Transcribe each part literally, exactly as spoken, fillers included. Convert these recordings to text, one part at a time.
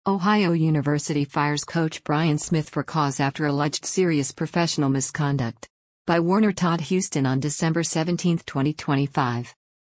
Ohio University fires coach Brian Smith for cause after alleged serious professional misconduct. By Warner Todd Houston on December seventeenth, twenty twenty-five.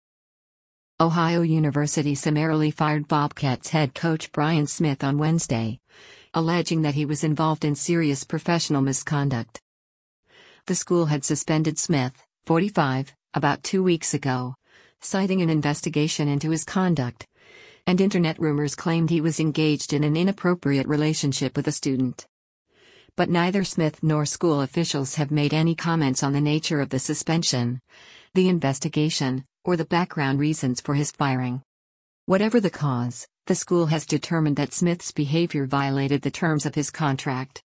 Ohio University summarily fired Bobcats head coach Brian Smith on Wednesday, alleging that he was involved in serious professional misconduct. The school had suspended Smith, forty-five, about two weeks ago, citing an investigation into his conduct, and internet rumors claimed he was engaged in an inappropriate relationship with a student. But neither Smith nor school officials have made any comments on the nature of the suspension, the investigation, or the background reasons for his firing. Whatever the cause, the school has determined that Smith's behavior violated the terms of his contract.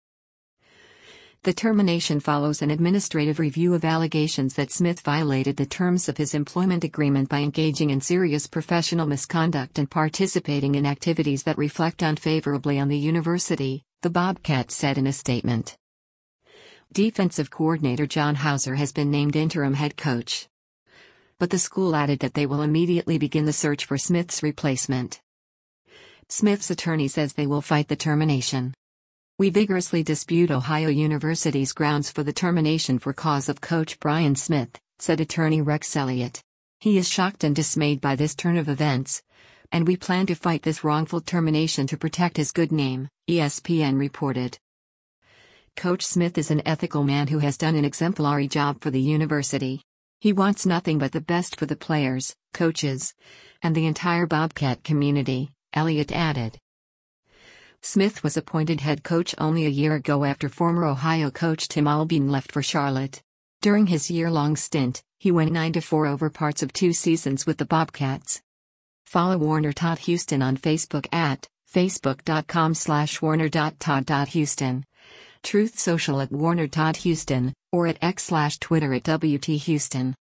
The termination follows an administrative review of allegations that Smith violated the terms of his employment agreement by engaging in serious professional misconduct and participating in activities that reflect unfavorably on the university, the Bobcats said in a statement. Defensive coordinator John Hauser has been named interim head coach, but the school added that they will immediately begin the search for Smith's replacement. Smith's attorney says they will fight the termination. "We vigorously dispute Ohio University's grounds for the termination for cause of coach Brian Smith," said attorney Rex Elliott. "He is shocked and dismayed by this turn of events, and we plan to fight this wrongful termination to protect his good name," E S P N reported. Coach Smith is an ethical man who has done an exemplary job for the university. He wants nothing but the best for the players, coaches, and the entire Bobcat community, Elliott added. Smith was appointed head coach only a year ago after former Ohio coach Tim Albien left for Charlotte. During his year-long stint, he went nine to four over parts of two seasons with the Bobcats. Follow Warner Todd Houston on Facebook at facebook.com slash warner.todd.houston, Truth Social at Warner Todd Houston, or at X slash Twitter at W T Houston.